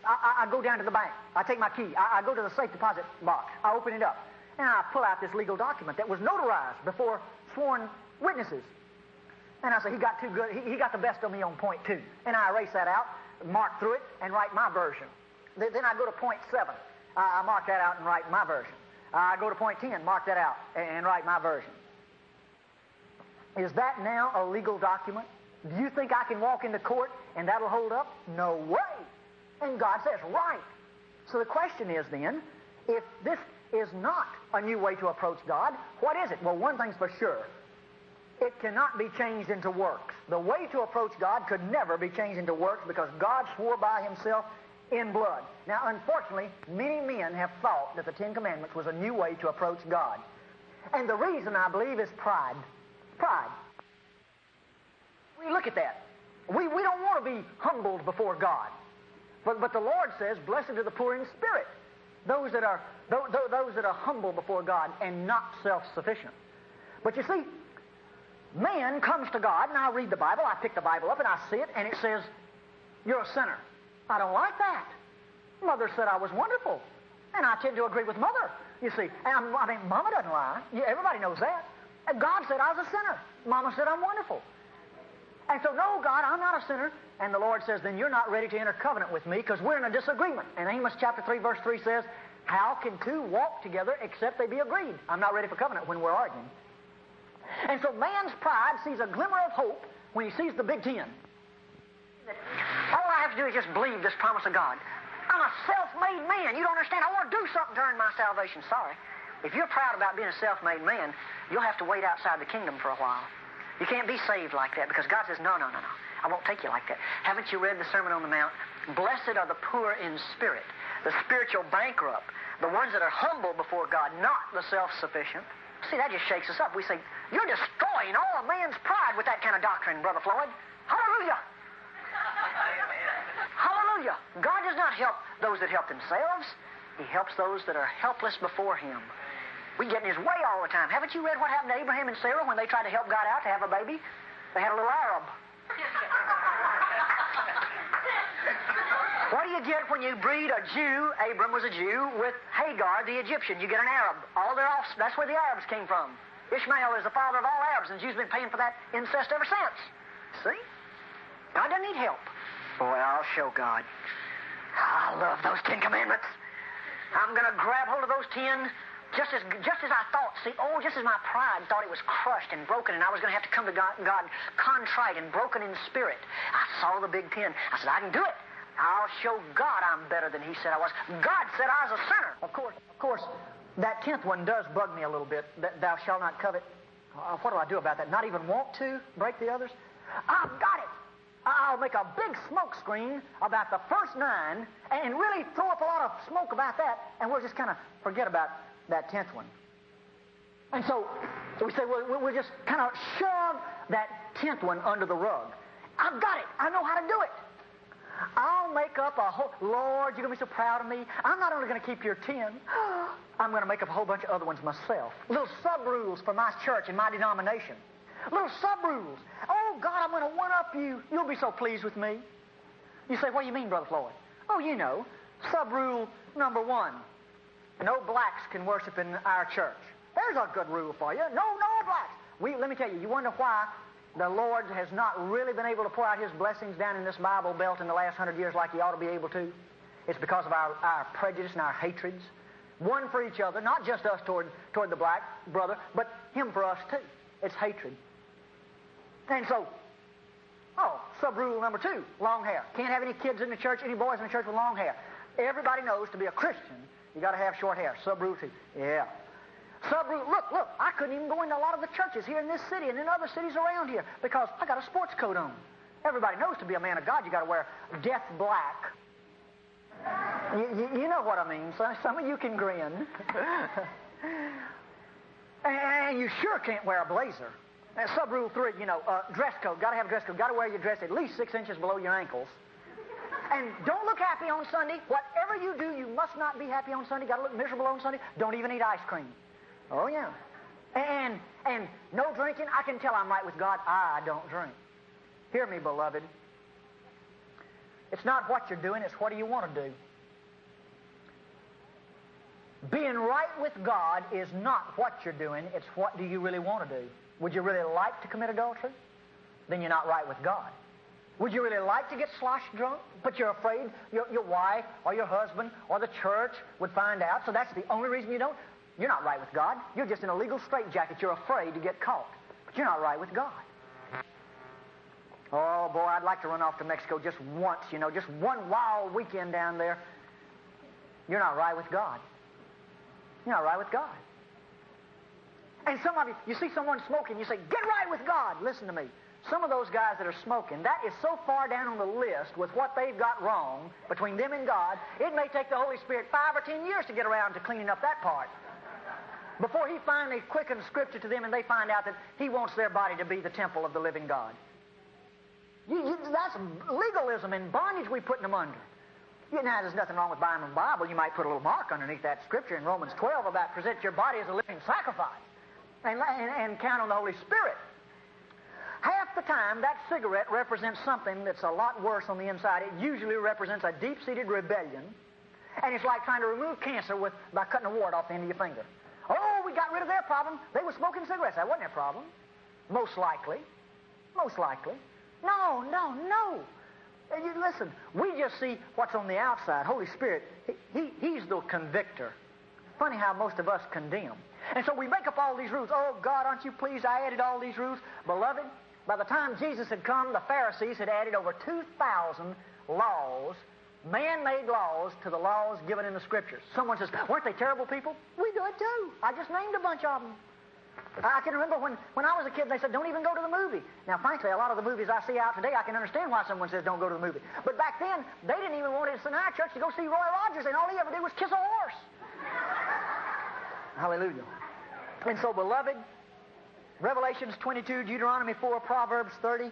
I go down to the bank. I take my key. I go to the safe deposit box. I open it up. And I pull out this legal document that was notarized before sworn witnesses. And I say, he got too good. He got the best of me on point 2. And I erase that out, mark through it, and write my version. Then I go to point 7. I mark that out and write my version. I go to point 10, mark that out, and write my version. Is that now a legal document? Do you think I can walk into court and that'll hold up? No way. And God says, right. So the question is then, if this is not a new way to approach God, what is it? Well, one thing's for sure. It cannot be changed into works. The way to approach God could never be changed into works because God swore by Himself in blood. Now, unfortunately, many men have thought that the Ten Commandments was a new way to approach God. And the reason, I believe, is pride. Pride. We look at that. We don't want to be humbled before God. But the Lord says, blessed are the poor in spirit. Those that are humble before God and not self-sufficient. But you see, man comes to God, and I read the Bible, I pick the Bible up, and I see it, and it says, you're a sinner. I don't like that. Mother said I was wonderful. And I tend to agree with Mother, you see. I mean, Mama doesn't lie. Everybody knows that. And God said I was a sinner. Mama said I'm wonderful. And so, no, God, I'm not a sinner. And the Lord says, then you're not ready to enter covenant with me because we're in a disagreement. And Amos chapter 3, verse 3 says, how can two walk together except they be agreed? I'm not ready for covenant when we're arguing. And so man's pride sees a glimmer of hope when he sees the Big Ten. All I have to do is just believe this promise of God. I'm a self-made man. You don't understand. I want to do something to earn my salvation. Sorry. If you're proud about being a self-made man, you'll have to wait outside the kingdom for a while. You can't be saved like that because God says, no. I won't take you like that. Haven't you read the Sermon on the Mount? Blessed are the poor in spirit, the spiritual bankrupt, the ones that are humble before God, not the self-sufficient. See, that just shakes us up. We say, you're destroying all a man's pride with that kind of doctrine, Brother Floyd. Hallelujah! Hallelujah! God does not help those that help themselves. He helps those that are helpless before Him. We get in His way all the time. Haven't you read what happened to Abraham and Sarah when they tried to help God out to have a baby? They had a little Arab. What do you get when you breed a Jew, Abram was a Jew, with Hagar, the Egyptian? You get an Arab. All their offspring, that's where the Arabs came from. Ishmael is the father of all Arabs, and the Jews have been paying for that incest ever since. See? God doesn't need help. Boy, I'll show God. I love those 10 Commandments. I'm going to grab hold of those 10 just as I thought. See, just as my pride thought it was crushed and broken and I was going to have to come to God contrite and broken in spirit. I saw the Big 10. I said, I can do it. I'll show God I'm better than He said I was. God said I was a sinner. Of course, that 10th one does bug me a little bit. That thou shalt not covet. What do I do about that? Not even want to break the others? I've got it. I'll make a big smoke screen about the first 9 and really throw up a lot of smoke about that, and we'll just kind of forget about that 10th one. And so we say, we'll just kind of shove that 10th one under the rug. I've got it. I know how to do it. I'll make up a whole... Lord, you're going to be so proud of me. I'm not only going to keep your 10, I'm going to make up a whole bunch of other ones myself. Little sub-rules for my church and my denomination. Little sub-rules. Oh, God, I'm going to one-up you. You'll be so pleased with me. You say, what do you mean, Brother Floyd? Oh, you know, sub-rule number 1. No blacks can worship in our church. There's a good rule for you. No blacks. Let me tell you, you wonder why the Lord has not really been able to pour out His blessings down in this Bible Belt in the last 100 years like He ought to be able to? It's because of our prejudice and our hatreds. One for each other, not just us toward the black brother, but him for us too. It's hatred. And so, sub-rule number 2, long hair. Can't have any kids in the church, any boys in the church with long hair. Everybody knows to be a Christian, you got to have short hair. Sub-rule 2. Yeah. Sub-rule, look, I couldn't even go into a lot of the churches here in this city and in other cities around here because I got a sports coat on. Everybody knows to be a man of God, you got to wear death black. You know what I mean. Some of you can grin. And you sure can't wear a blazer. Sub-rule 3, dress code. Got to have a dress code. Got to wear your dress at least 6 inches below your ankles. And don't look happy on Sunday. Whatever you do, you must not be happy on Sunday. Got to look miserable on Sunday. Don't even eat ice cream. Oh, yeah. And no drinking. I can tell I'm right with God. I don't drink. Hear me, beloved. It's not what you're doing, it's what do you want to do. Being right with God is not what you're doing, it's what do you really want to do. Would you really like to commit adultery? Then you're not right with God. Would you really like to get slosh drunk, but you're afraid your wife or your husband or the church would find out, so that's the only reason you don't? You're not right with God. You're just in a legal straitjacket. You're afraid to get caught, but you're not right with God. Oh, boy, I'd like to run off to Mexico just once, just one wild weekend down there. You're not right with God. You're not right with God. And some of you see someone smoking, you say, get right with God. Listen to me. Some of those guys that are smoking, that is so far down on the list with what they've got wrong between them and God, it may take the Holy Spirit 5 or 10 years to get around to cleaning up that part. Before He finally quickens Scripture to them and they find out that He wants their body to be the temple of the living God. That's legalism and bondage we're putting them under. Now, there's nothing wrong with buying a Bible. You might put a little mark underneath that Scripture in Romans 12 about present your body as a living sacrifice and count on the Holy Spirit. Half the time, that cigarette represents something that's a lot worse on the inside. It usually represents a deep-seated rebellion, and it's like trying to remove cancer by cutting a wart off the end of your finger. Oh, we got rid of their problem. They were smoking cigarettes. That wasn't their problem. Most likely. Most likely. No. Listen, we just see what's on the outside. Holy Spirit, He's the convictor. Funny how most of us condemn. And so we make up all these rules. Oh, God, aren't you pleased I added all these rules? Beloved, by the time Jesus had come, the Pharisees had added over 2,000 laws, man-made laws, to the laws given in the Scriptures. Someone says, weren't they terrible people? We do it too. I just named a bunch of them. I can remember when I was a kid, they said, don't even go to the movie. Now, frankly, a lot of the movies I see out today, I can understand why someone says don't go to the movie. But back then, they didn't even want us in our church to go see Roy Rogers, and all he ever did was kiss a horse. Hallelujah. And so, beloved, Revelations 22, Deuteronomy 4, Proverbs 30,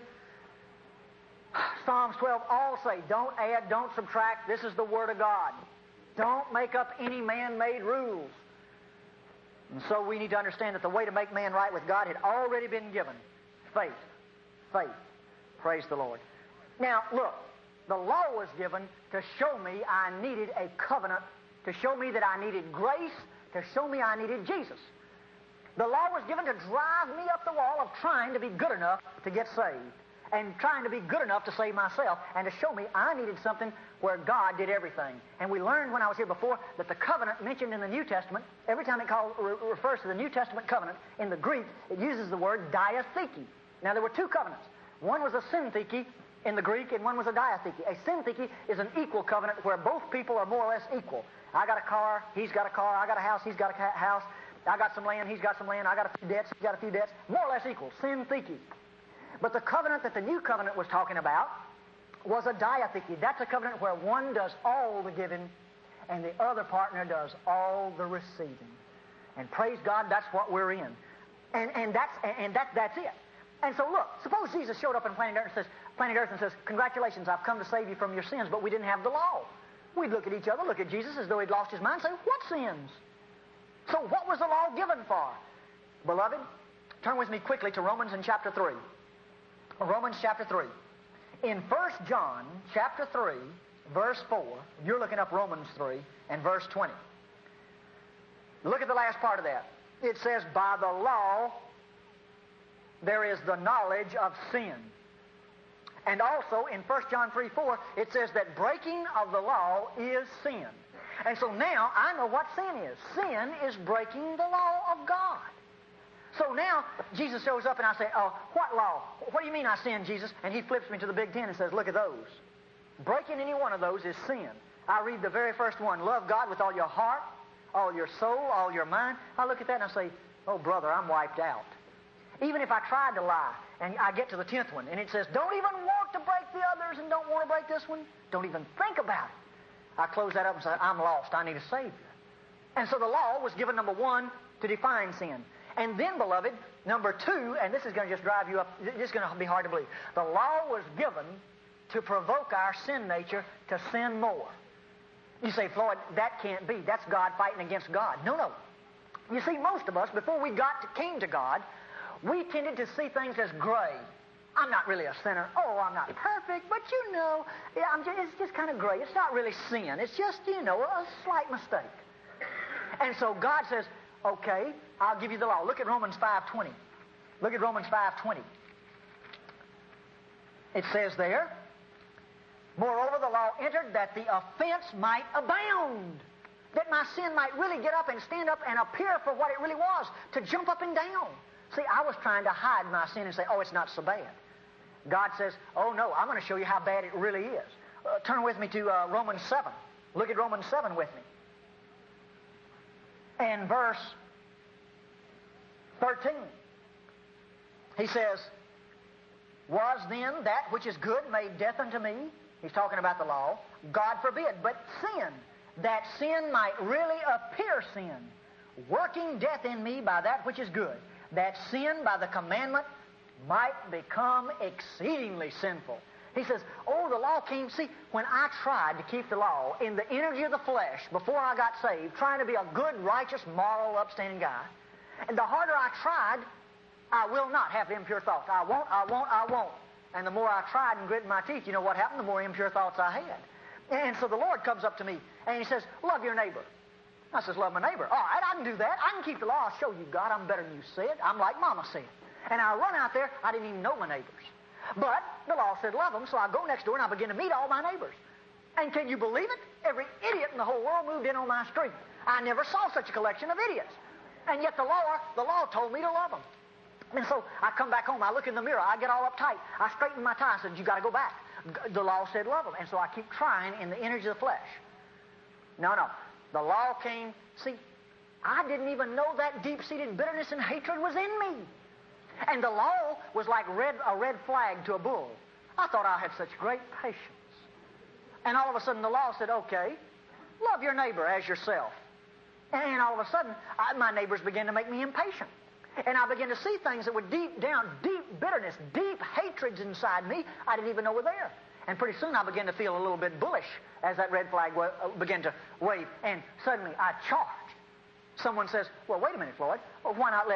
Psalms 12, all say, don't add, don't subtract. This is the Word of God. Don't make up any man-made rules. And so we need to understand that the way to make man right with God had already been given. Faith. Faith. Praise the Lord. Now, look, the law was given to show me I needed a covenant, to show me that I needed grace, to show me I needed Jesus. The law was given to drive me up the wall of trying to be good enough to get saved, and trying to be good enough to save myself, and to show me I needed something where God did everything. And we learned when I was here before that the covenant mentioned in the New Testament, every time it refers to the New Testament covenant, in the Greek, it uses the word diatheke. Now, there were two covenants. One was a syntheke in the Greek, and one was a diatheke. A syntheke is an equal covenant where both people are more or less equal. I got a car, he's got a car, I got a house, he's got a house, I got some land, he's got some land, I got a few debts, he's got a few debts, more or less equal, syntheke. But the covenant that the new covenant was talking about was a diatheke. That's a covenant where one does all the giving and the other partner does all the receiving. And praise God, that's what we're in. And that's it. And so look, suppose Jesus showed up on planet Earth and says, congratulations, I've come to save you from your sins, but we didn't have the law. We'd look at each other, look at Jesus as though he'd lost his mind, and say, what sins? So what was the law given for? Beloved, turn with me quickly to Romans in chapter 3. Romans chapter 3. In 1 John chapter 3, verse 4, you're looking up Romans 3 and verse 20. Look at the last part of that. It says, by the law there is the knowledge of sin. And also in 1 John 3, 4, it says that breaking of the law is sin. And so now I know what sin is. Sin is breaking the law of God. So now Jesus shows up and I say, oh, what law? What do you mean I sinned, Jesus? And he flips me to the Big Ten and says, look at those. Breaking any one of those is sin. I read the very first one, love God with all your heart, all your soul, all your mind. I look at that and I say, oh, brother, I'm wiped out. Even if I tried to lie and I get to the 10th one and it says, don't even want to break the others and don't want to break this one, don't even think about it. I close that up and say, I'm lost. I need a Savior. And so the law was given, number one, to define sin. And then, beloved, number two, and this is going to just drive you up, it's going to be hard to believe. The law was given to provoke our sin nature to sin more. You say, Floyd, that can't be. That's God fighting against God. No. You see, most of us, before we came to God, we tended to see things as gray. I'm not really a sinner. Oh, I'm not perfect, but you know, it's just kind of gray. It's not really sin. It's just, you know, a slight mistake. And so God says, okay, I'll give you the law. Look at Romans 5:20. Look at Romans 5:20. It says there, moreover, the law entered that the offense might abound, that my sin might really get up and stand up and appear for what it really was, to jump up and down. See, I was trying to hide my sin and say, oh, it's not so bad. God says, oh, no, I'm going to show you how bad it really is. Turn with me to Romans 7. Look at Romans 7 with me. And verse 13. He says, was then that which is good made death unto me? He's talking about the law. God forbid. But sin, that sin might really appear sin, working death in me by that which is good, that sin by the commandment might become exceedingly sinful. He says, oh, the law came. See, when I tried to keep the law in the energy of the flesh before I got saved, trying to be a good, righteous, moral, upstanding guy, and the harder I tried, I will not have impure thoughts. I won't. And the more I tried and gritted my teeth, you know what happened? The more impure thoughts I had. And so the Lord comes up to me and He says, love your neighbor. I says, love my neighbor. All right, I can do that. I can keep the law. I'll show you, God, I'm better than you said. I'm like Mama said. And I run out there. I didn't even know my neighbors. But the law said love them, so I go next door and I begin to meet all my neighbors. And can you believe it? Every idiot in the whole world moved in on my street. I never saw such a collection of idiots. And yet the law told me to love them. And so I come back home, I look in the mirror, I get all uptight, I straighten my tie, I said, you got to go back. The law said love them. And so I keep trying in the energy of the flesh. No. The law came. See, I didn't even know that deep-seated bitterness and hatred was in me. And the law was like a red flag to a bull. I thought I had such great patience. And all of a sudden the law said, okay, love your neighbor as yourself. And all of a sudden, my neighbors began to make me impatient. And I began to see things that were deep down, deep bitterness, deep hatreds inside me I didn't even know were there. And pretty soon I began to feel a little bit bullish as that red flag began to wave. And suddenly I charged. Someone says, well, wait a minute, Floyd. Well, why not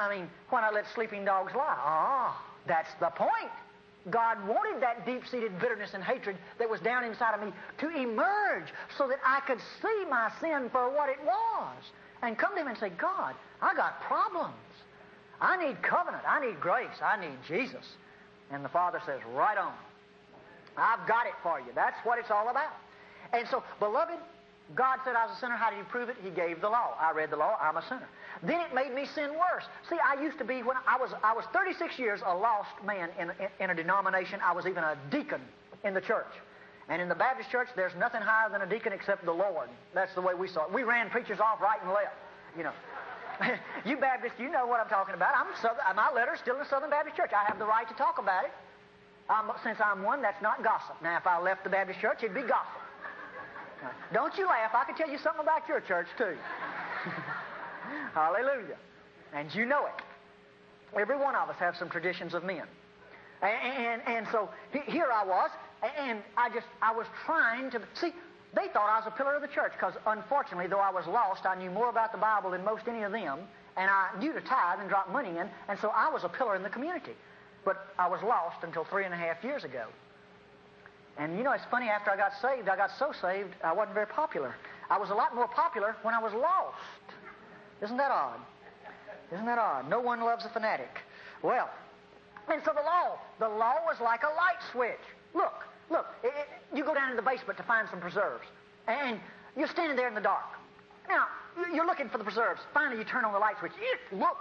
let sleeping dogs lie? That's the point. God wanted that deep-seated bitterness and hatred that was down inside of me to emerge so that I could see my sin for what it was. And come to Him and say, God, I got problems. I need covenant. I need grace. I need Jesus. And the Father says, right on. I've got it for you. That's what it's all about. And so, beloved, God said I was a sinner. How did He prove it? He gave the law. I read the law. I'm a sinner. Then it made me sin worse. See, I used to be, when I was 36 years a lost man in a denomination. I was even a deacon in the church. And in the Baptist church, there's nothing higher than a deacon except the Lord. That's the way we saw it. We ran preachers off right and left, you know. You Baptists, you know what I'm talking about. My letter's still in the Southern Baptist Church. I have the right to talk about it. Since I'm one, that's not gossip. Now, if I left the Baptist church, it'd be gossip. Now, don't you laugh. I can tell you something about your church, too. Hallelujah. And you know it. Every one of us have some traditions of men. And so here I was, and I was trying to... See, they thought I was a pillar of the church because, unfortunately, though I was lost, I knew more about the Bible than most any of them, and I knew to tithe and drop money in, and so I was a pillar in the community. But I was lost until 3.5 years ago. And, you know, it's funny, after I got saved, I got so saved, I wasn't very popular. I was a lot more popular when I was lost. Isn't that odd? Isn't that odd? No one loves a fanatic. Well, and so the law was like a light switch. Look, you go down in the basement to find some preserves, and you're standing there in the dark. Now, you're looking for the preserves. Finally, you turn on the light switch. Look,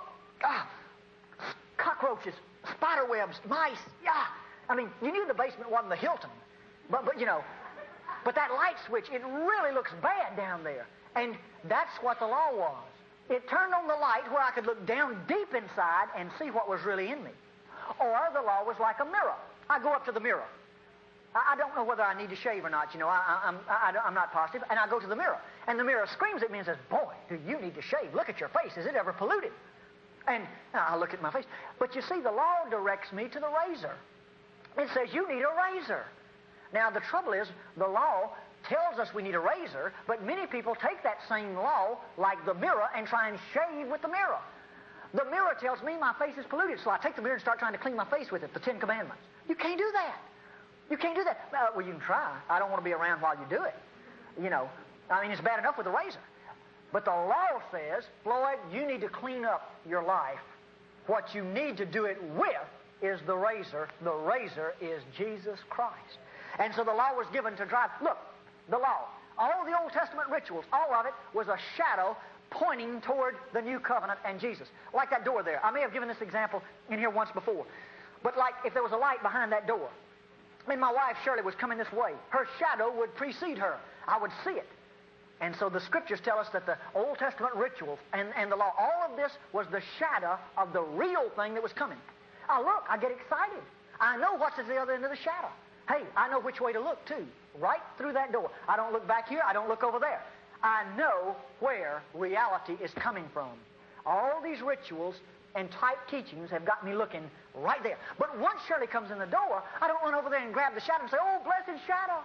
cockroaches, spider webs, mice. Yeah, I mean, you knew the basement wasn't the Hilton, but you know, but that light switch, it really looks bad down there, and that's what the law was. It turned on the light where I could look down deep inside and see what was really in me. Or the law was like a mirror. I go up to the mirror. I don't know whether I need to shave or not, you know. I'm not positive. And I go to the mirror. And the mirror screams at me and says, boy, do you need to shave. Look at your face. Is it ever polluted? And I look at my face. But you see, the law directs me to the razor. It says you need a razor. Now, the trouble is, the law tells us we need a razor, but many people take that same law, like the mirror, and try and shave with the mirror. The mirror tells me my face is polluted, so I take the mirror and start trying to clean my face with it, the 10 Commandments. You can't do that. You can't do that. Well, you can try. I don't want to be around while you do it. You know, I mean, it's bad enough with a razor. But the law says, Floyd, you need to clean up your life. What you need to do it with is the razor. The razor is Jesus Christ. And so the law was given to drive. Look, the law, all the Old Testament rituals, all of it was a shadow pointing toward the new covenant and Jesus. Like that door there. I may have given this example in here once before. But like if there was a light behind that door, and my wife Shirley was coming this way, her shadow would precede her. I would see it. And so the Scriptures tell us that the Old Testament rituals and the law, all of this was the shadow of the real thing that was coming. Now look, I get excited. I know what's at the other end of the shadow. Hey, I know which way to look too. Right through that door. I don't look back here. I don't look over there. I know where reality is coming from. All these rituals and type teachings have got me looking right there. But once Shirley comes in the door, I don't run over there and grab the shadow and say, oh, blessed shadow.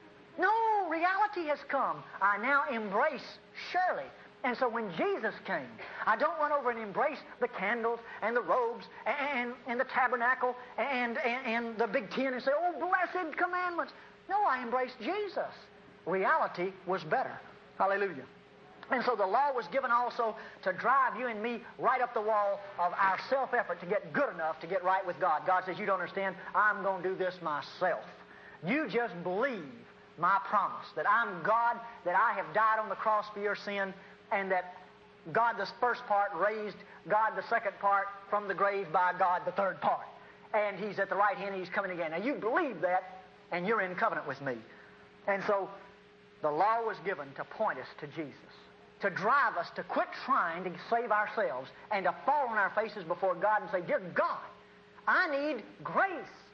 No, reality has come. I now embrace Shirley. And so when Jesus came, I don't run over and embrace the candles and the robes and the tabernacle and the big tent and say, oh, blessed commandments. No, I embraced Jesus. Reality was better. Hallelujah. And so the law was given also to drive you and me right up the wall of our self-effort to get good enough to get right with God. God says, you don't understand, I'm going to do this myself. You just believe my promise that I'm God, that I have died on the cross for your sin, and that God the first part raised God the second part from the grave by God the third part. And He's at the right hand and He's coming again. Now you believe that, and you're in covenant with me. And so the law was given to point us to Jesus, to drive us to quit trying to save ourselves and to fall on our faces before God and say, dear God, I need grace.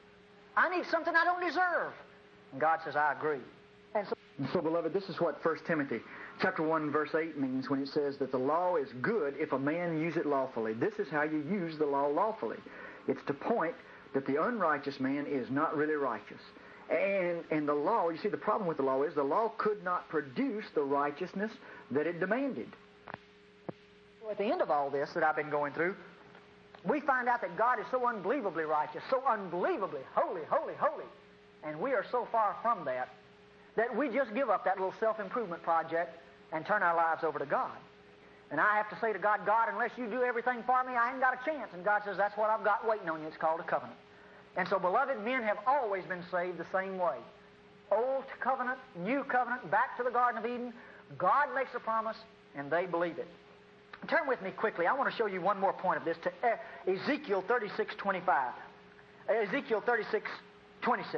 I need something I don't deserve. And God says, I agree. And so, beloved, this is what 1 Timothy chapter 1, verse 8 means when it says that the law is good if a man use it lawfully. This is how you use the law lawfully. It's to point that the unrighteous man is not really righteous. And the law, you see, the problem with the law is the law could not produce the righteousness that it demanded. So at the end of all this that I've been going through, we find out that God is so unbelievably righteous, so unbelievably holy, holy, holy. And we are so far from that we just give up that little self-improvement project and turn our lives over to God. And I have to say to God, God, unless you do everything for me, I ain't got a chance. And God says, that's what I've got waiting on you. It's called a covenant. And so, beloved, men have always been saved the same way. Old covenant, new covenant, back to the Garden of Eden. God makes a promise, and they believe it. Turn with me quickly. I want to show you one more point of this to Ezekiel 36:25. Ezekiel 36:26.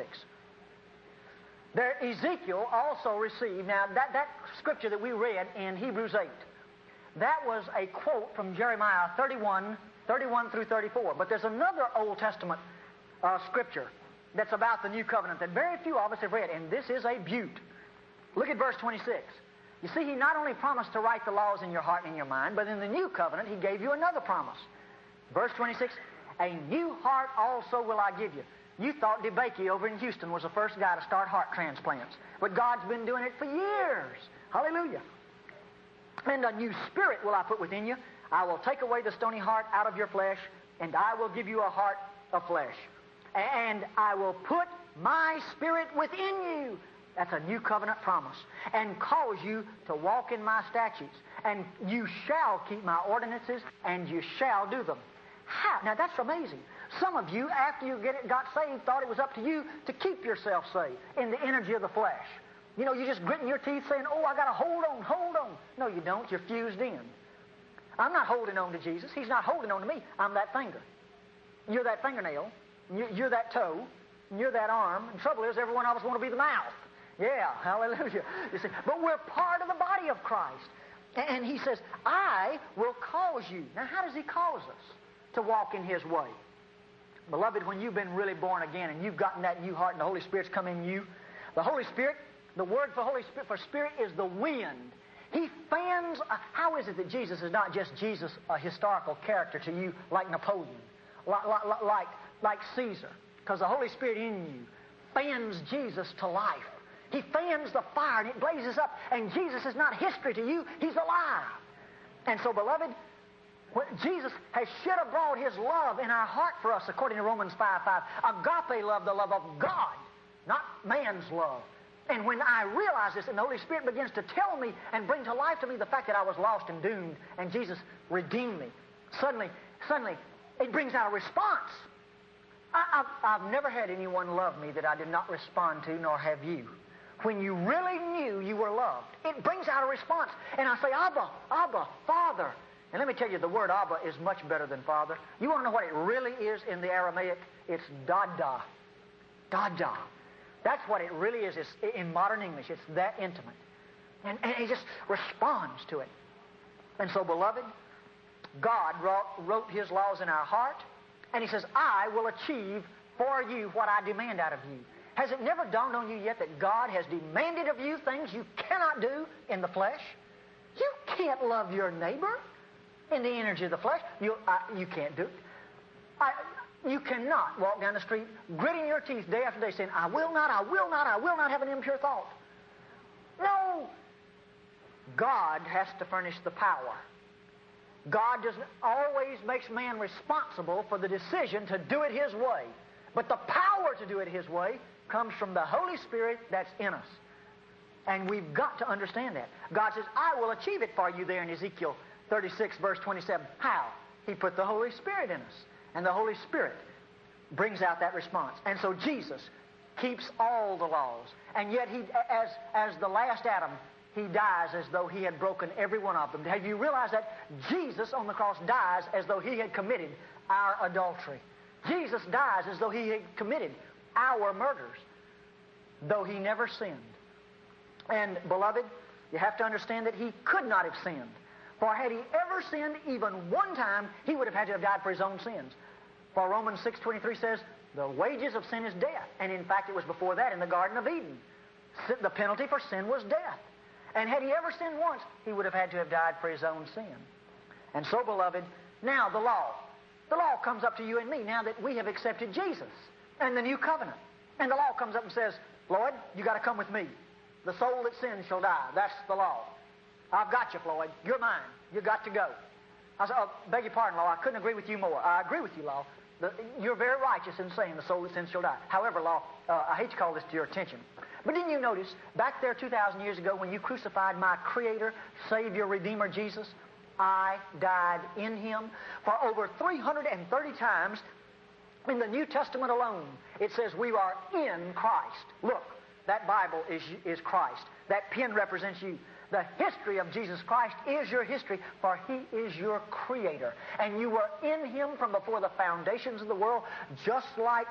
There, Ezekiel also received, now that scripture that we read in Hebrews 8, that was a quote from Jeremiah 31 through 34. But there's another Old Testament scripture that's about the new covenant that very few of us have read, and this is a beaut. Look at verse 26. You see, He not only promised to write the laws in your heart and in your mind, but in the new covenant He gave you another promise. Verse 26, a new heart also will I give you. You thought DeBakey over in Houston was the first guy to start heart transplants, but God's been doing it for years. Hallelujah. And a new spirit will I put within you. I will take away the stony heart out of your flesh, and I will give you a heart of flesh. And I will put my spirit within you. That's a new covenant promise. And cause you to walk in my statutes. And you shall keep my ordinances, and you shall do them. How? Now that's amazing. Some of you, after you got saved, thought it was up to you to keep yourself saved in the energy of the flesh. You know, you're just gritting your teeth saying, oh, I got to hold on. No, you don't. You're fused in. I'm not holding on to Jesus. He's not holding on to me. I'm that finger. You're that fingernail. You're that toe. You're that arm. And the trouble is, every one of us want to be the mouth. Yeah, hallelujah. You see, but we're part of the body of Christ. And He says, I will cause you. Now, how does He cause us to walk in His way? Beloved, when you've been really born again and you've gotten that new heart and the Holy Spirit's come in you, the Holy Spirit, the word for Holy Spirit, for Spirit is the wind. He fans. How is it that Jesus is not just Jesus, a historical character to you like Napoleon, like Caesar? Because the Holy Spirit in you fans Jesus to life. He fans the fire and it blazes up. And Jesus is not history to you. He's alive. And so, beloved, Jesus has shed abroad His love in our heart for us, according to Romans 5:5. Agape love, the love of God, not man's love. And when I realize this, and the Holy Spirit begins to tell me and bring to life to me the fact that I was lost and doomed, and Jesus redeemed me, suddenly, it brings out a response. I've never had anyone love me that I did not respond to, nor have you. When you really knew you were loved, it brings out a response. And I say, Abba, Abba, Father. And let me tell you, the word Abba is much better than Father. You want to know what it really is in the Aramaic? It's Dada. Dada. That's what it really is. It's in modern English. It's that intimate. And He just responds to it. And so, beloved, God wrote His laws in our heart, and He says, I will achieve for you what I demand out of you. Has it never dawned on you yet that God has demanded of you things you cannot do in the flesh? You can't love your neighbor in the energy of the flesh. You can't do it. You cannot walk down the street gritting your teeth day after day saying, I will not have an impure thought. No. God has to furnish the power. God doesn't always makes man responsible for the decision to do it His way. But the power to do it His way comes from the Holy Spirit that's in us. And we've got to understand that. God says, I will achieve it for you there in Ezekiel 36, verse 27. How? He put the Holy Spirit in us. And the Holy Spirit brings out that response. And so Jesus keeps all the laws. And yet, He, as the last Adam, He dies as though He had broken every one of them. Have you realized that Jesus on the cross dies as though He had committed our adultery? Jesus dies as though He had committed our murders, though He never sinned. And, beloved, you have to understand that He could not have sinned. For had He ever sinned even one time, He would have had to have died for His own sins. For Romans 6:23 says, the wages of sin is death. And in fact, it was before that in the Garden of Eden. The penalty for sin was death. And had He ever sinned once, He would have had to have died for His own sin. And so, beloved, now the law. The law comes up to you and me now that we have accepted Jesus and the new covenant. And the law comes up and says, Floyd, you got to come with me. The soul that sins shall die. That's the law. I've got you, Floyd. You're mine. You got to go. I said, beg your pardon, law. I couldn't agree with you more. I agree with you, law. You're very righteous in saying the soul that sins shall die. However, law, I hate to call this to your attention. But didn't you notice, back there 2,000 years ago when you crucified my Creator, Savior, Redeemer, Jesus, I died in Him? For over 330 times in the New Testament alone, it says we are in Christ. Look, that Bible is Christ. That pen represents you. The history of Jesus Christ is your history, for He is your Creator. And you were in Him from before the foundations of the world, just like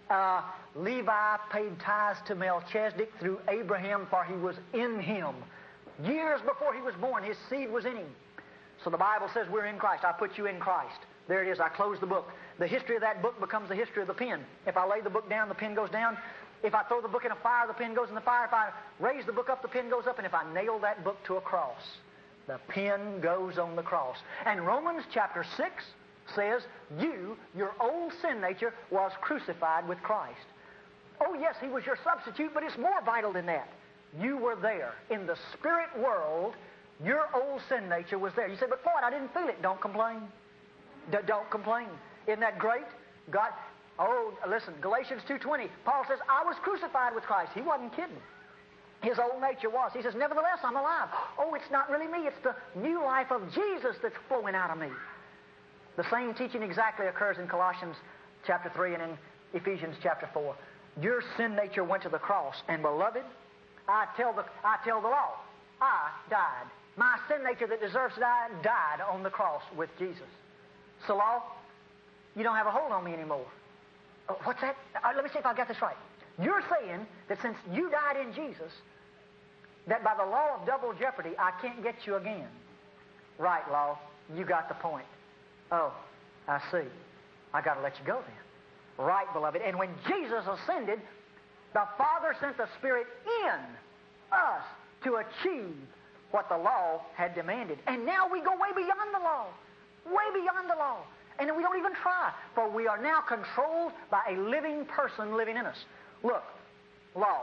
Levi paid tithes to Melchizedek through Abraham, for he was in him. Years before he was born, his seed was in him. So the Bible says we're in Christ. I put you in Christ. There it is. I close the book. The history of that book becomes the history of the pen. If I lay the book down, the pen goes down. If I throw the book in a fire, the pen goes in the fire. If I raise the book up, the pen goes up. And if I nail that book to a cross, the pen goes on the cross. And Romans chapter 6 says, your old sin nature, was crucified with Christ. Oh, yes, He was your substitute, but it's more vital than that. You were there. In the spirit world, your old sin nature was there. You say, but Floyd, I didn't feel it. Don't complain. Don't complain. Isn't that great? God... Oh, listen, Galatians 2:20, Paul says, I was crucified with Christ. He wasn't kidding. His old nature was. He says, nevertheless, I'm alive. Oh, it's not really me. It's the new life of Jesus that's flowing out of me. The same teaching exactly occurs in Colossians chapter 3 and in Ephesians chapter 4. Your sin nature went to the cross. And beloved, I tell the law, I died. My sin nature that deserves to die died on the cross with Jesus. So, law, you don't have a hold on me anymore. What's that? Let me see if I got this right. You're saying that since you died in Jesus, that by the law of double jeopardy, I can't get you again. Right, law. You got the point. Oh, I see. I got to let you go then. Right, beloved. And when Jesus ascended, the Father sent the Spirit in us to achieve what the law had demanded. And now we go way beyond the law. Way beyond the law. And we don't even try, for we are now controlled by a living person living in us. Look, law.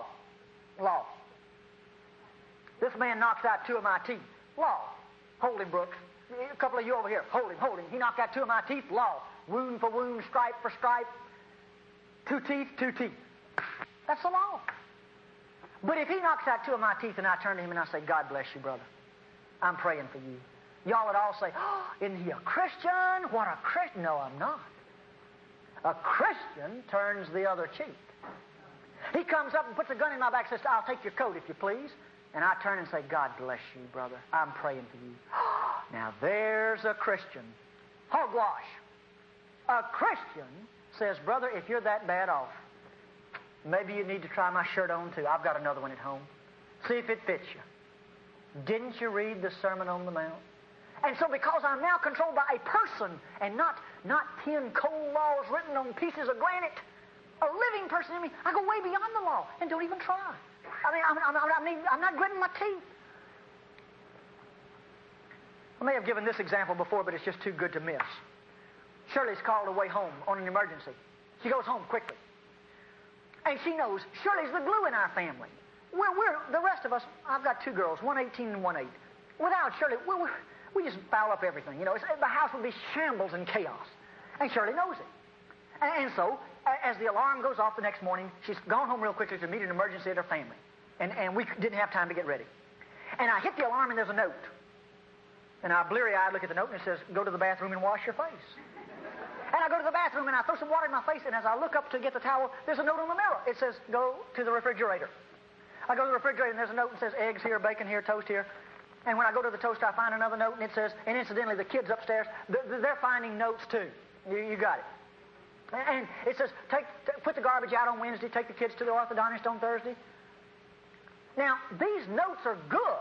This man knocks out 2 of my teeth. Law. Hold him, Brooks. A couple of you over here, hold him, hold him. He knocked out 2 of my teeth, law. Wound for wound, stripe for stripe. 2 teeth, 2 teeth. That's the law. But if he knocks out 2 of my teeth and I turn to him and I say, God bless you, brother, I'm praying for you. Y'all would all say, oh, isn't he a Christian? What a Christian. No, I'm not. A Christian turns the other cheek. He comes up and puts a gun in my back and says, I'll take your coat if you please. And I turn and say, God bless you, brother. I'm praying for you. Now there's a Christian. Hogwash. A Christian says, brother, if you're that bad off, maybe you need to try my shirt on too. I've got another one at home. See if it fits you. Didn't you read the Sermon on the Mount? And so because I'm now controlled by a person and not 10 cold laws written on pieces of granite, a living person in me, I go way beyond the law and don't even try. I mean, I'm not gritting my teeth. I may have given this example before, but it's just too good to miss. Shirley's called away home on an emergency. She goes home quickly. And she knows Shirley's the glue in our family. We're the rest of us, I've got 2 girls, one 18 and one 8. Without Shirley, we just foul up everything. You know, the house would be shambles and chaos. And Shirley knows it. And so, as the alarm goes off the next morning, she's gone home real quickly to meet an emergency at her family. And we didn't have time to get ready. And I hit the alarm and there's a note. And I bleary-eyed look at the note and it says, go to the bathroom and wash your face. And I go to the bathroom and I throw some water in my face, and as I look up to get the towel, there's a note on the mirror. It says, go to the refrigerator. I go to the refrigerator and there's a note that says, eggs here, bacon here, toast here. And when I go to the toast, I find another note and it says, and incidentally, the kids upstairs, they're finding notes too. You got it. And it says, put the garbage out on Wednesday, take the kids to the orthodontist on Thursday. Now, these notes are good,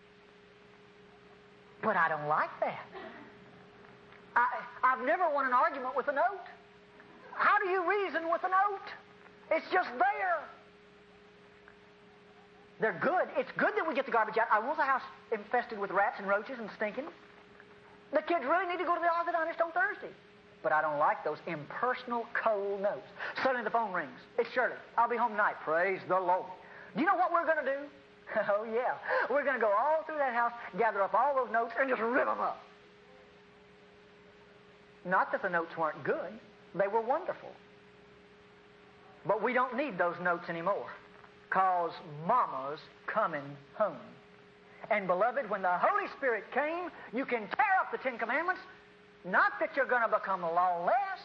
but I don't like that. I've never won an argument with a note. How do you reason with a note? It's just there. They're good. It's good that we get the garbage out. I want the house infested with rats and roaches and stinking. The kids really need to go to the orthodontist on Thursday. But I don't like those impersonal, cold notes. Suddenly the phone rings. It's Shirley. I'll be home tonight. Praise the Lord. Do you know what we're going to do? Oh, yeah. We're going to go all through that house, gather up all those notes, and just rip them up. Not that the notes weren't good. They were wonderful. But we don't need those notes anymore, because Mama's coming home. And, beloved, when the Holy Spirit came, you can tear up the 10 Commandments. Not that you're going to become lawless.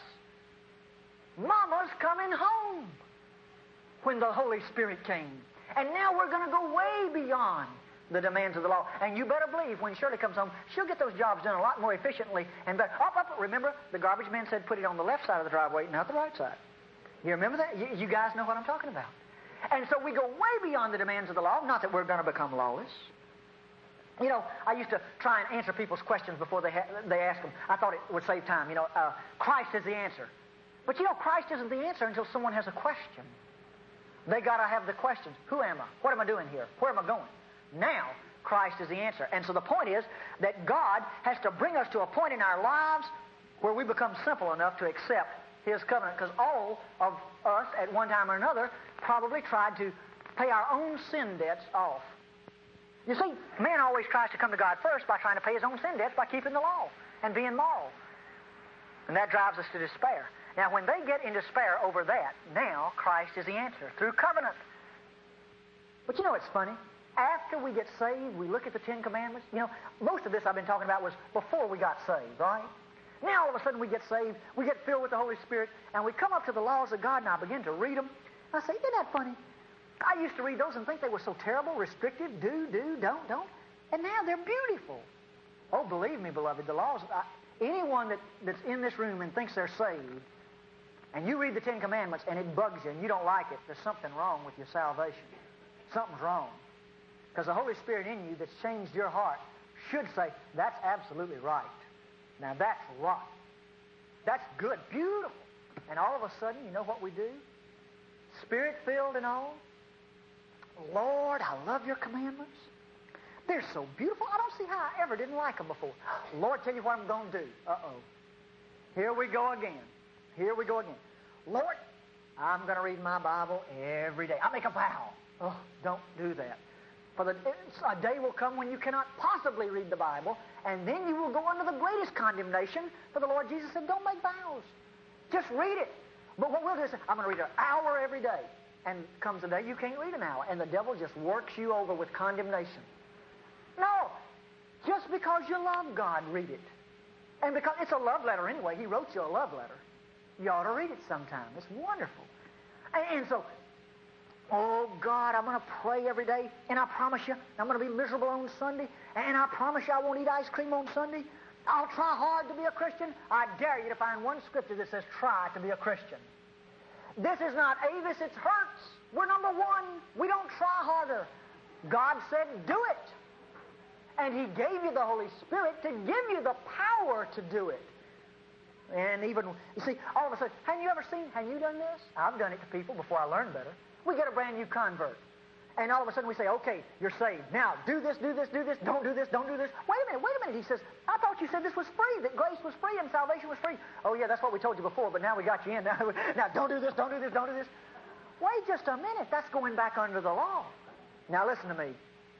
Mama's coming home when the Holy Spirit came. And now we're going to go way beyond the demands of the law. And you better believe when Shirley comes home, she'll get those jobs done a lot more efficiently. And better. Remember, the garbage man said put it on the left side of the driveway, not the right side. You remember that? You guys know what I'm talking about. And so we go way beyond the demands of the law. Not that we're going to become lawless. You know, I used to try and answer people's questions before they ask them. I thought it would save time. You know, Christ is the answer. But you know, Christ isn't the answer until someone has a question. They got to have the questions. Who am I? What am I doing here? Where am I going? Now, Christ is the answer. And so the point is that God has to bring us to a point in our lives where we become simple enough to accept His covenant. Because all of us, at one time or another, probably tried to pay our own sin debts off. You see, man always tries to come to God first by trying to pay his own sin debts by keeping the law and being moral. And that drives us to despair. Now, when they get in despair over that, now Christ is the answer through covenant. But you know, it's funny. After we get saved, we look at the 10 Commandments. You know, most of this I've been talking about was before we got saved, right? Now, all of a sudden, we get saved, we get filled with the Holy Spirit, and we come up to the laws of God, and I begin to read them. I say, isn't that funny? I used to read those and think they were so terrible, restrictive, do, don't. And now they're beautiful. Oh, believe me, beloved, the laws, anyone that's in this room and thinks they're saved, and you read the 10 Commandments and it bugs you and you don't like it, there's something wrong with your salvation. Something's wrong. Because the Holy Spirit in you that's changed your heart should say, that's absolutely right. Now that's right. That's good, beautiful. And all of a sudden, you know what we do? Spirit-filled and all. Lord, I love your commandments. They're so beautiful. I don't see how I ever didn't like them before. Lord, tell you what I'm going to do. Uh-oh. Here we go again. Lord, I'm going to read my Bible every day. I make a vow. Oh, don't do that. A day will come when you cannot possibly read the Bible, and then you will go under the greatest condemnation. For the Lord Jesus said, don't make vows. Just read it. But what we'll do is, I'm going to read an hour every day. And comes a day you can't read an hour, and the devil just works you over with condemnation. No. Just because you love God, read it. And because it's a love letter anyway. He wrote you a love letter. You ought to read it sometime. It's wonderful. And so, oh, God, I'm going to pray every day, and I promise you, I'm going to be miserable on Sunday, and I promise you I won't eat ice cream on Sunday. I'll try hard to be a Christian. I dare you to find one scripture that says try to be a Christian. This is not Avis, it's Hertz. We're number one. We don't try harder. God said, do it. And He gave you the Holy Spirit to give you the power to do it. And even, you see, all of a sudden, have you done this? I've done it to people before I learned better. We get a brand new convert. And all of a sudden we say, okay, you're saved. Now, do this, don't do this. Wait a minute. He says, I thought you said this was free, that grace was free and salvation was free. Oh, yeah, that's what we told you before, but now we got you in. Now don't do this. Wait just a minute. That's going back under the law. Now, listen to me.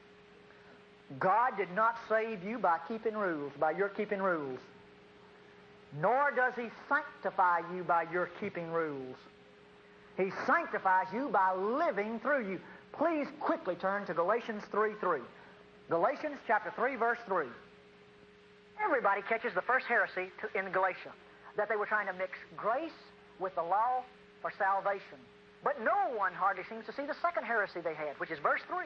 God did not save you by keeping rules, by your keeping rules. Nor does He sanctify you by your keeping rules. He sanctifies you by living through you. Please quickly turn to Galatians 3:3. Galatians chapter 3, verse 3. Everybody catches the first heresy in Galatia, that they were trying to mix grace with the law for salvation. But no one hardly seems to see the second heresy they had, which is verse 3.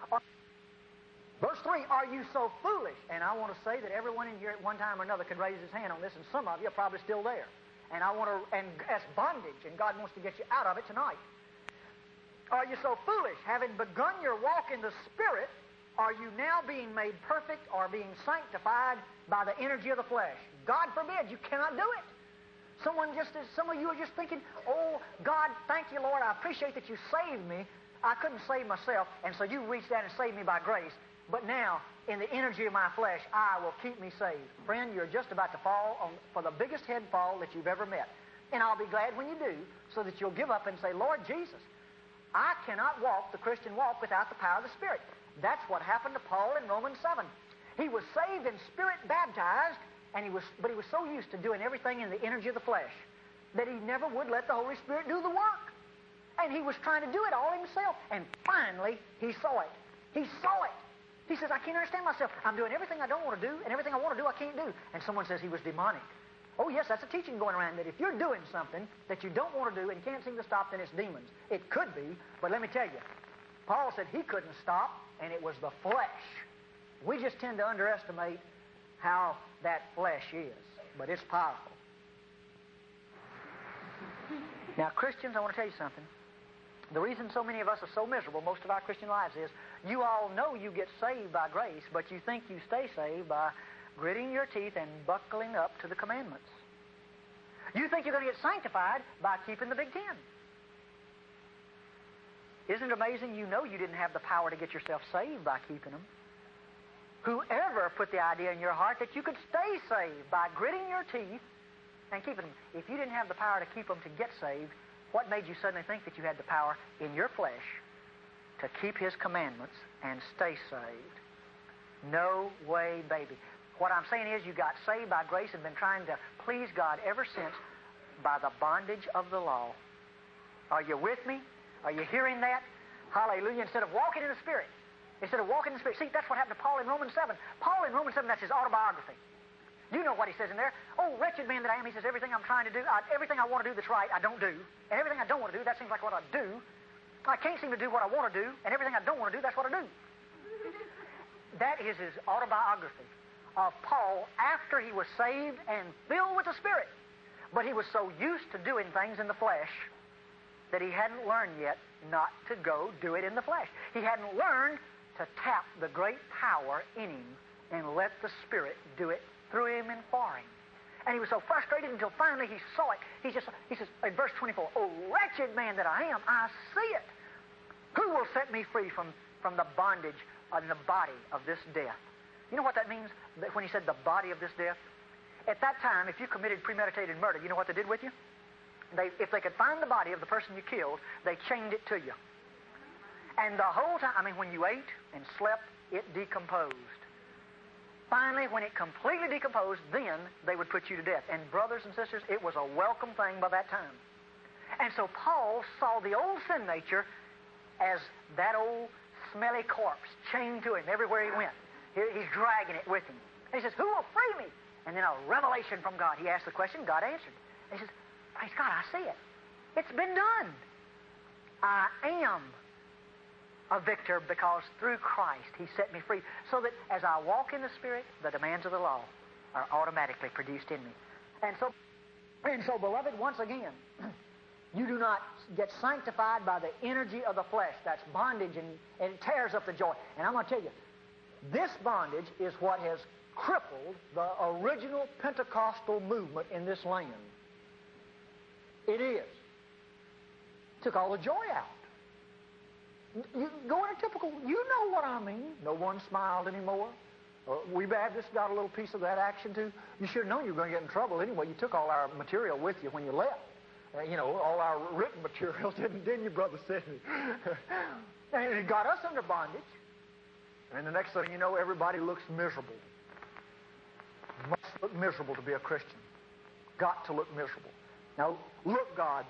Verse 3, are you so foolish? And I want to say that everyone in here at one time or another could raise his hand on this, and some of you are probably still there. And that's bondage, and God wants to get you out of it tonight. Are you so foolish? Having begun your walk in the Spirit, are you now being made perfect or being sanctified by the energy of the flesh? God forbid, you cannot do it. Some of you are just thinking, oh, God, thank you, Lord, I appreciate that you saved me. I couldn't save myself, and so you reached down and saved me by grace. But now, in the energy of my flesh, I will keep me saved. Friend, you're just about to fall for the biggest head fall that you've ever met. And I'll be glad when you do, so that you'll give up and say, Lord Jesus, I cannot walk the Christian walk without the power of the Spirit. That's what happened to Paul in Romans 7. He was saved and Spirit baptized, but he was so used to doing everything in the energy of the flesh that he never would let the Holy Spirit do the work. And he was trying to do it all himself. And finally, he saw it. He saw it. He says, I can't understand myself. I'm doing everything I don't want to do, and everything I want to do, I can't do. And someone says he was demonic. Oh, yes, that's a teaching going around that if you're doing something that you don't want to do and you can't seem to stop, then it's demons. It could be, but let me tell you, Paul said he couldn't stop, and it was the flesh. We just tend to underestimate how that flesh is, but it's powerful. Now, Christians, I want to tell you something. The reason so many of us are so miserable most of our Christian lives is you all know you get saved by grace, but you think you stay saved by gritting your teeth and buckling up to the commandments. You think you're going to get sanctified by keeping the Big Ten. Isn't it amazing? You know you didn't have the power to get yourself saved by keeping them. Whoever put the idea in your heart that you could stay saved by gritting your teeth and keeping them? If you didn't have the power to keep them to get saved, what made you suddenly think that you had the power in your flesh to keep His commandments and stay saved? No way, baby. What I'm saying is you got saved by grace and been trying to please God ever since by the bondage of the law. Are you with me? Are you hearing that? Hallelujah. Instead of walking in the Spirit. See, that's what happened to Paul in Romans 7. Paul in Romans 7, that's his autobiography. You know what he says in there. Oh, wretched man that I am, he says, everything I'm trying to do, everything I want to do that's right, I don't do. And everything I don't want to do, that seems like what I do. I can't seem to do what I want to do, and everything I don't want to do, that's what I do. That is his autobiography of Paul after he was saved and filled with the Spirit. But he was so used to doing things in the flesh that he hadn't learned yet not to go do it in the flesh. He hadn't learned to tap the great power in him and let the Spirit do it through him and for him. And he was so frustrated until finally he saw it. He says in verse 24, oh, wretched man that I am, I see it. Who will set me free from the bondage and the body of this death? You know what that means when he said the body of this death? At that time, if you committed premeditated murder, you know what they did with you? If they could find the body of the person you killed, they chained it to you. And the whole time, I mean, when you ate and slept, it decomposed. Finally, when it completely decomposed, then they would put you to death. And brothers and sisters, it was a welcome thing by that time. And so Paul saw the old sin nature as that old smelly corpse chained to him everywhere he went. He's dragging it with him. And he says, who will free me? And then a revelation from God. He asked the question, God answered. And he says, praise God, I see it. It's been done. I am a victor because through Christ He set me free. So that as I walk in the Spirit, the demands of the law are automatically produced in me. And so, beloved, once again, you do not get sanctified by the energy of the flesh. That's bondage, and it tears up the joy. And I'm going to tell you, this bondage is what has crippled the original Pentecostal movement in this land. It is. Took all the joy out. You go in a typical, you know what I mean. No one smiled anymore. We Baptists got a little piece of that action too. You should have known you were going to get in trouble anyway. You took all our material with you when you left. All our written material, didn't you, Brother Sidney? And it got us under bondage. And the next thing you know, everybody looks miserable. Must look miserable to be a Christian. Got to look miserable. Now, look, God.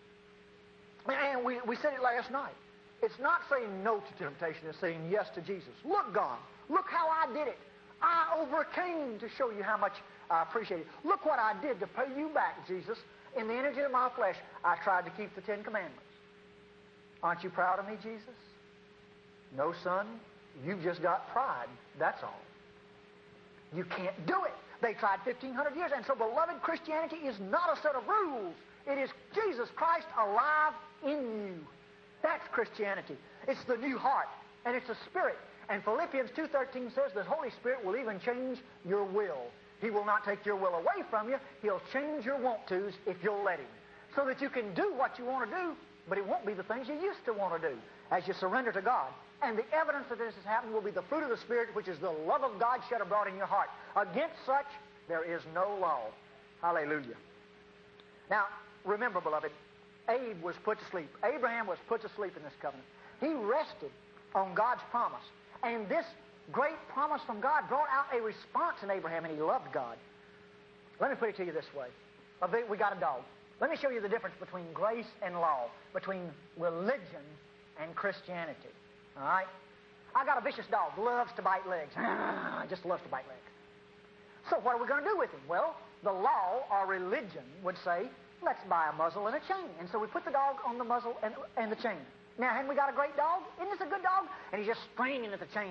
And we said it last night. It's not saying no to temptation, it's saying yes to Jesus. Look, God. Look how I did it. I overcame to show you how much I appreciate it. Look what I did to pay you back, Jesus. In the energy of my flesh, I tried to keep the 10 Commandments. Aren't you proud of me, Jesus? No, son. You've just got pride. That's all. You can't do it. They tried 1,500 years. And so, beloved, Christianity is not a set of rules. It is Jesus Christ alive in you. That's Christianity. It's the new heart, and it's a spirit. And Philippians 2:13 says the Holy Spirit will even change your will. He will not take your will away from you. He'll change your want-tos if you'll let Him. So that you can do what you want to do, but it won't be the things you used to want to do as you surrender to God. And the evidence that this has happened will be the fruit of the Spirit, which is the love of God shed abroad in your heart. Against such, there is no law. Hallelujah. Now, remember, beloved, Abe was put to sleep. Abraham was put to sleep in this covenant. He rested on God's promise. And this great promise from God brought out a response in Abraham, and he loved God. Let me put it to you this way. We got a dog. Let me show you the difference between grace and law, between religion and Christianity. All right? I got a vicious dog, loves to bite legs. Just loves to bite legs. So what are we going to do with him? Well, the law or religion would say, let's buy a muzzle and a chain. And so we put the dog on the muzzle and the chain. Now, haven't we got a great dog? Isn't this a good dog? And he's just straining at the chain.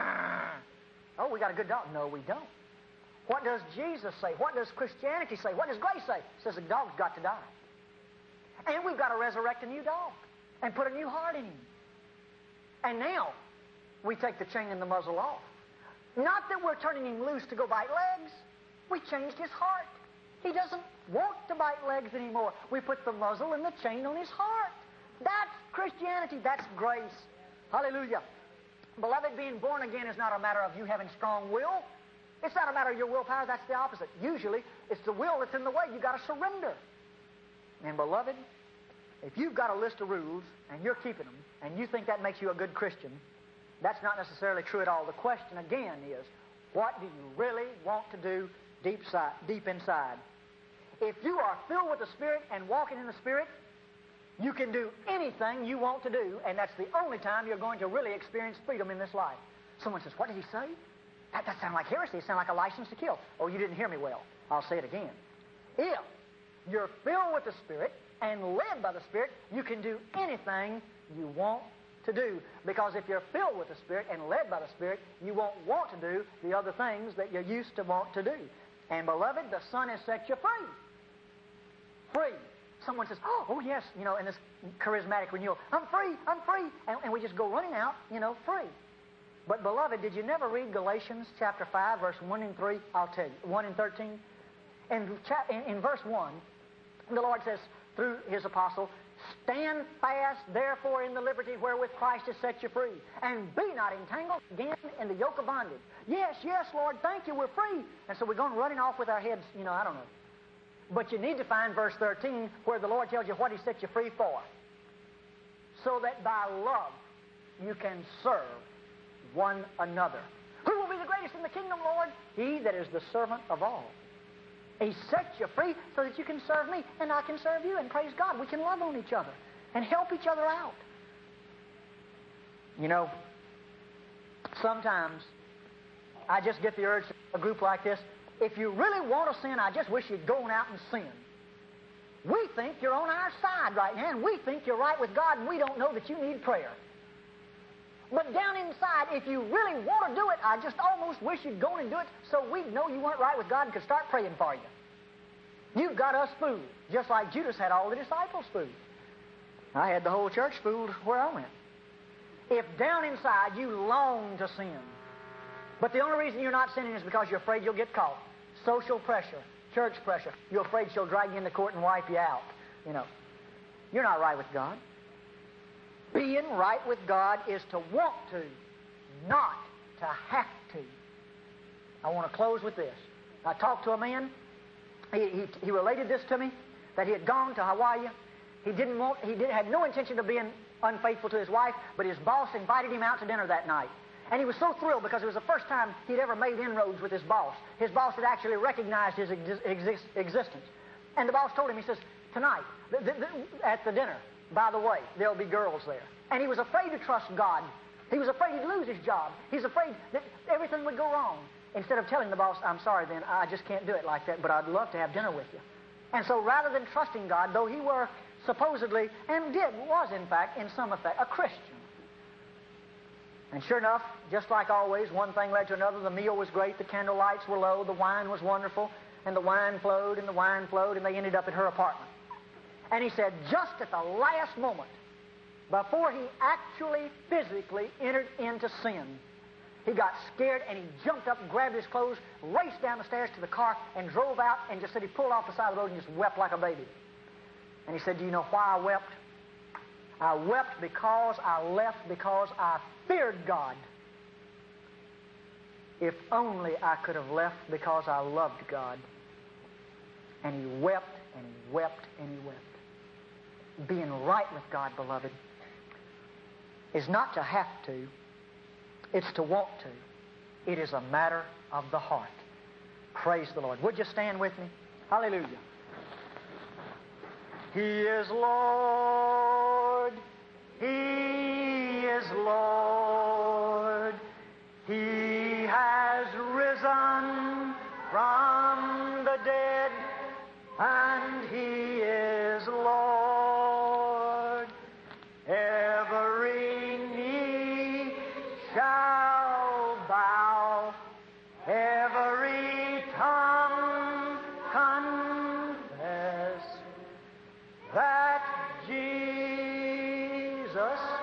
Oh, we got a good dog. No, we don't. What does Jesus say? What does Christianity say? What does grace say? It says the dog's got to die. And we've got to resurrect a new dog and put a new heart in him. And now we take the chain and the muzzle off. Not that we're turning him loose to go bite legs. We changed his heart. He doesn't want to bite legs anymore. We put the muzzle and the chain on his heart. That's Christianity. That's grace. Hallelujah. Beloved, being born again is not a matter of you having strong will. It's not a matter of your willpower. That's the opposite. Usually, it's the will that's in the way. You've got to surrender. And beloved, if you've got a list of rules and you're keeping them and you think that makes you a good Christian, that's not necessarily true at all. The question again is, what do you really want to do deep inside? If you are filled with the Spirit and walking in the Spirit, you can do anything you want to do, and that's the only time you're going to really experience freedom in this life. Someone says, what did he say? That sounds like heresy. It sounds like a license to kill. Oh, you didn't hear me well. I'll say it again. If you're filled with the Spirit and led by the Spirit, you can do anything you want to do. Because if you're filled with the Spirit and led by the Spirit, you won't want to do the other things that you used to want to do. And beloved, the Son has set you free. Free. Someone says, oh yes, in this charismatic renewal, I'm free. And we just go running out, free. But beloved, did you never read Galatians chapter 5, verse 1 and 3? I'll tell you, 1 and 13. In verse 1, the Lord says, through His apostle, stand fast, therefore, in the liberty wherewith Christ has set you free, and be not entangled again in the yoke of bondage. Yes, Lord, thank you, we're free. And so we're going running off with our heads, I don't know. But you need to find verse 13 where the Lord tells you what He set you free for. So that by love you can serve one another. Who will be the greatest in the kingdom, Lord? He that is the servant of all. He sets you free so that you can serve me and I can serve you. And praise God, we can love on each other and help each other out. You know, sometimes I just get the urge to a group like this, if you really want to sin, I just wish you'd go on out and sin. We think you're on our side right now, and we think you're right with God, and we don't know that you need prayer. But down inside, if you really want to do it, I just almost wish you'd go on and do it so we'd know you weren't right with God and could start praying for you. You've got us fooled, just like Judas had all the disciples fooled. I had the whole church fooled where I went. If down inside you long to sin, but the only reason you're not sinning is because you're afraid you'll get caught. Social pressure, church pressure. You're afraid she'll drag you into court and wipe you out. You know, you're not right with God. Being right with God is to want to, not to have to. I want to close with this. I talked to a man. He related this to me, that he had gone to Hawaii. He had no intention of being unfaithful to his wife, but his boss invited him out to dinner that night. And he was so thrilled because it was the first time he'd ever made inroads with his boss. His boss had actually recognized his existence. And the boss told him, he says, tonight, at the dinner, by the way, there'll be girls there. And he was afraid to trust God. He was afraid he'd lose his job. He's afraid that everything would go wrong. Instead of telling the boss, I'm sorry then, I just can't do it like that, but I'd love to have dinner with you. And so rather than trusting God, though he were supposedly, and was in fact, in some effect, a Christian. And sure enough, just like always, one thing led to another. The meal was great, the candle lights were low, the wine was wonderful, and the wine flowed, and the wine flowed, and they ended up at her apartment. And he said, just at the last moment, before he actually physically entered into sin, he got scared, and he jumped up and grabbed his clothes, raced down the stairs to the car, and drove out, and just said he pulled off the side of the road and just wept like a baby. And he said, do you know why I wept? I wept because I left because I feared God. If only I could have left because I loved God. And he wept, and he wept, and he wept. Being right with God, beloved, is not to have to, it's to want to. It is a matter of the heart. Praise the Lord. Would you stand with me? Hallelujah. He is Lord. He is Lord. He has risen from the dead, and He is Lord. Every knee shall bow, every tongue confess that Jesus